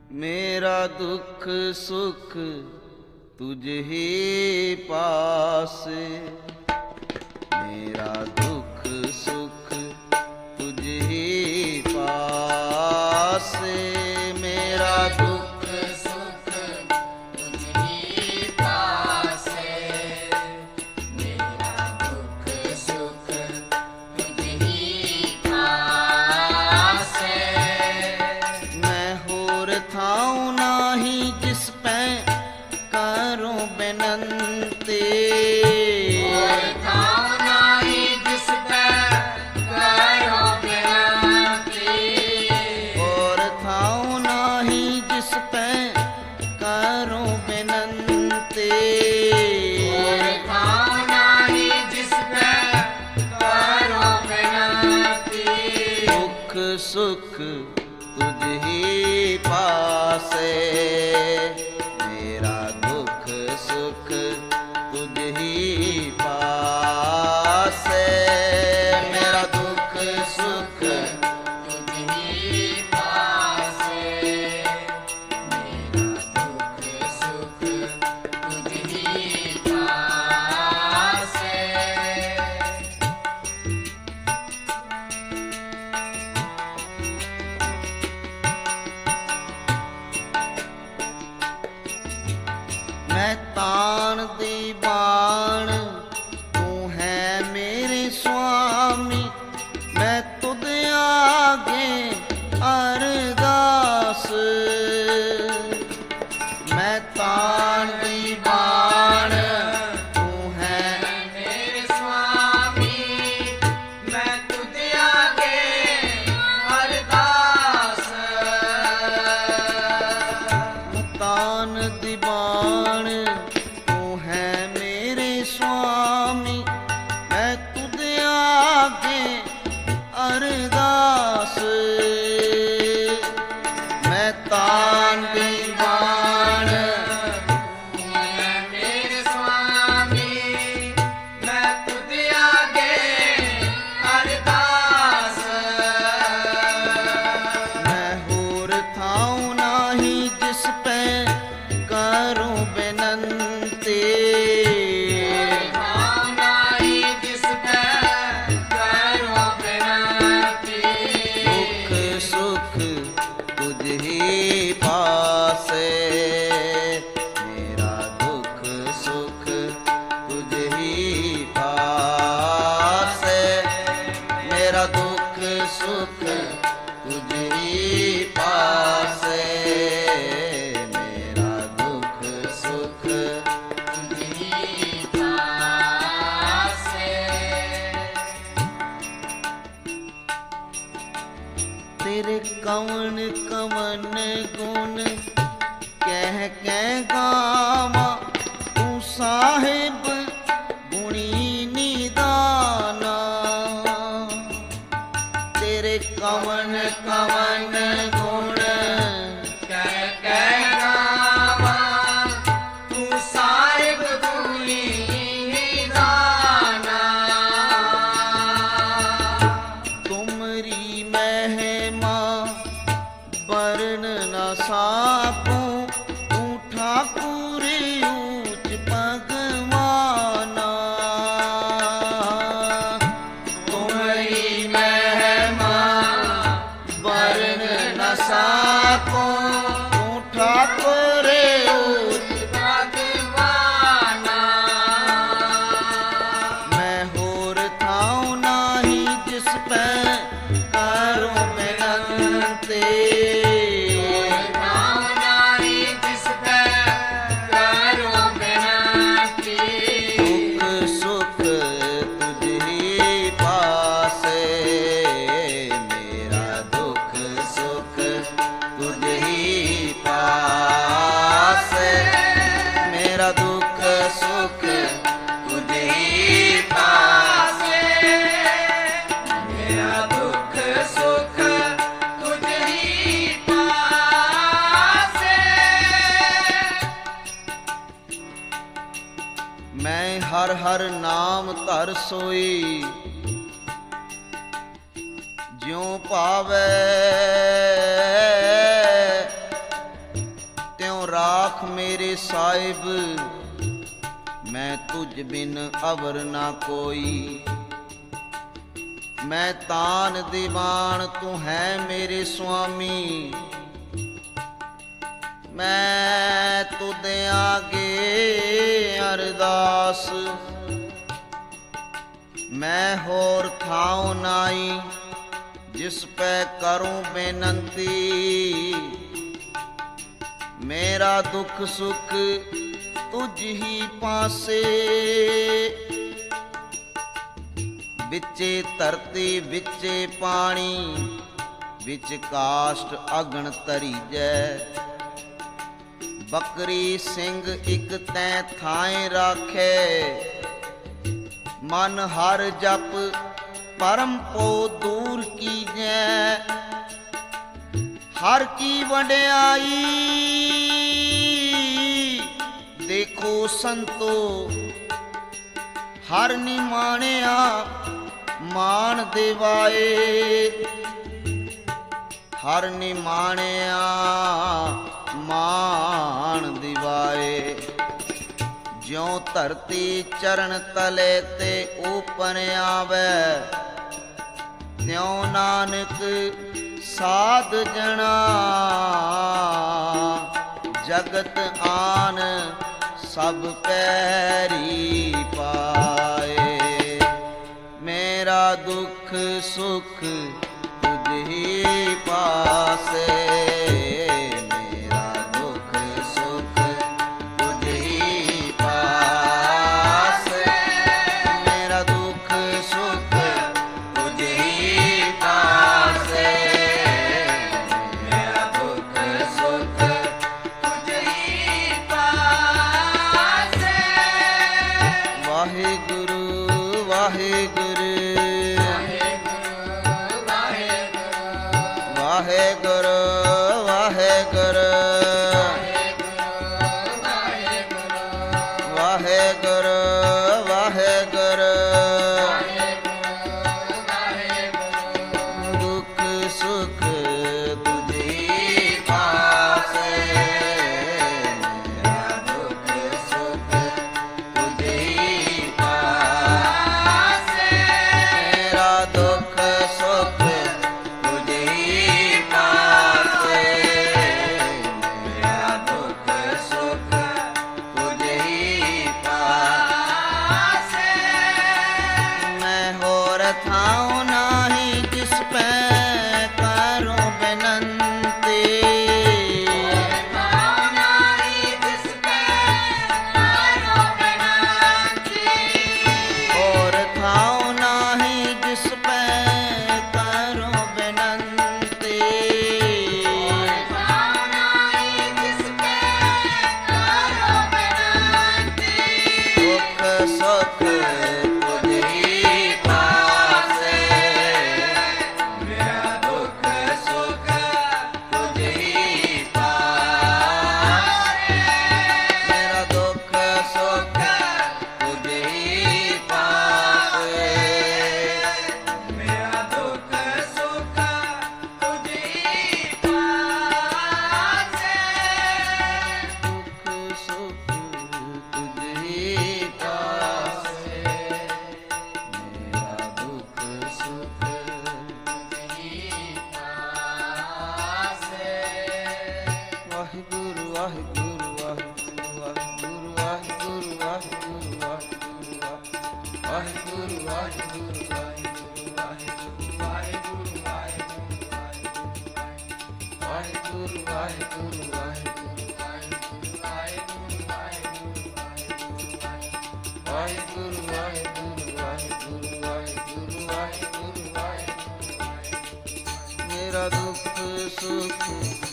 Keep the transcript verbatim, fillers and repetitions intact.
मेरा दुख सुख तुझ ही पास, मेरा दुख सुख तुझ ही पास, मेरा दुख सुख तुझ ही पास, मेरा दुख सुख तुझ ही पास। मैं होर थाऊं नाही जिस पे करूं बेनंती, होर थाऊं नाही जिस पे करूं बेनंती, होर थाऊं नाही जिस पे करूं बेनंती, होर थाऊं नाही जिस पे करूं बेनंती। दुख सुख तुझ ही पासे, मेरा दुख सुख तुझ ही पासे, मेरा दुख सुख तुझ ही पासे, मेरा दुख सुख तुझ ही पासे। मैं तान दी बाण तू है मेरे स्वामी, मैं तुद आगे अरदास, मैं तान दी बाण तू है मेरे स्वामी, मैं तुद आगे अरदास, तान दी बाण तू है मेरे स्वामी, मैं तुद आगे अरदास, मैं तान दी बाण तू है मेरे स्वामी, मैं तुद आगे अरदास। मैं होर थाऊं नाही जिस पे करूं बेनंती, होर थाऊं नाही जिस पे करूं बेनंती। दुख सुख तुझ ही पासे, मेरा दुख सुख तुझ ही पासे, मेरा दुख सुख तुझ ही पासे, मेरा दुख सुख तुझ ही पासे। तेरे कवन कवन गुण कह कह गावा, तू साहिब गुणी निदाना, तेरे कवन कवन गुण कह कह गावा, तू साहिब गुणी निदाना। तुमरी महिमा वर्ण न साकूं, तू ठाकुर ऊंच भगवाना, तुमरी महिमा वर्ण न साकूं, तू ठाकुर ऊंच भगवाना। मैं होर थाऊं नाही जिस पे करूं बेनंती, होर थाऊं नाही जिस पे करूं बेनंती। दुख सुख तुझ ही पासे, मेरा दुख सुख तुझ ही पासे, मेरा दुख सुख तुझ ही पासे, मेरा दुख सुख तुझ ही पासे। मैं हर हर नाम धर सोई, ज्यों पावे ਰਾਖ ਮੇਰੇ ਸਾਹਿਬ, ਮੈਂ ਤੁਝ ਬਿਨ ਅਵਰ ਨਾ ਕੋਈ। ਮੈਂ ਤਾਨ ਦੀਵਾਨ ਤੂੰ ਹੈ ਮੇਰੇ ਸੁਆਮੀ, ਮੈਂ ਤੁਧ ਆਗੇ ਅਰਦਾਸ। ਮੈਂ ਹੋਰ ਥਾਉ ਨਾਈ, ਜਿਸ ਪੈ ਕਰੂੰ ਬੇਨੰਤੀ। ਮੇਰਾ ਦੁੱਖ ਸੁਖ ਤੁਝ ਹੀ ਪਾਸੇ, ਵਿੱਚੇ ਧਰਤੀ ਵਿੱਚੇ ਪਾਣੀ, ਵਿੱਚ ਕਾਸ਼ਟ ਅਗਣ ਧਰੀਜੈ। ਬੱਕਰੀ ਸਿੰਘ ਇਕ ਤੈਂ ਥਾਏ ਰਾਖੇ, ਮਨ ਹਰ ਜਪ ਪਰਮ ਪੋ ਦੂਰ ਕੀਜੈ। ਹਰ ਕੀ ਵਡਿਆਈ ਦੇਖੋ ਸੰਤੋ, ਹਰ ਨਿਮਾਣਿਆ ਮਾਨ ਦਿਵਾਏ। ਹਰ ਨਿਮਾਣਿਆ ਮਾਨ ਦਿਵਾਏ। ਜਿਉ ਧਰਤੀ ਚਰਨ ਤਲੇ ਤੇ ਉਪਰ ਆਵੈ, ਤਿਉ ਨਾਨਕ ਸਾਧ ਜਣਾ ਜਗਤ ਆਨ ਸਭ ਪੈਰੀ ਪਾਏ। ਮੇਰਾ ਦੁੱਖ ਸੁਖ ਤੁਝ ਹੀ ਪਾਸੇ, ਵਾਹਿਗੁਰੂ ਵਾਹਿਗੁਰੂ ਵਾਹਿਗੁਰੂ ਵਾਹਿਗੁਰੂ। ਦੁੱਖ ਸੁਖ ਤੁਝੀ ਪਾਸੇ, ਮੇਰਾ ਦੁੱਖ ਸੁਖ ਤੁਝੀ ਪਾਸੇ। ਮੇਰਾ ਦੁੱਖ ਸੁਖ ਥਾਉ ਨਾਹੀ, ਜਿਸ ਪੈ ਕਰੂੰ ਬੇਨੰਤੀ। ਥਾਉ ਨਾਹੀ, ਜਿਸ ਪੈ ਕਰੂੰ ਬੇਨੰਤੀ। ਹੋਰ ਥਾਉ ਨਾਹੀ, ਜਿਸ ਪੈ ਕਰੂੰ ਬੇਨੰਤੀ। ਥਾਉ ਨਾਹੀ, ਜਿਸ ਪੈ ਕਰੂੰ ਬੇਨੰਤੀ। ਦੁੱਖ ਸੁਖ ਮੇਰਾ ਦੁੱਖ ਸੁਖ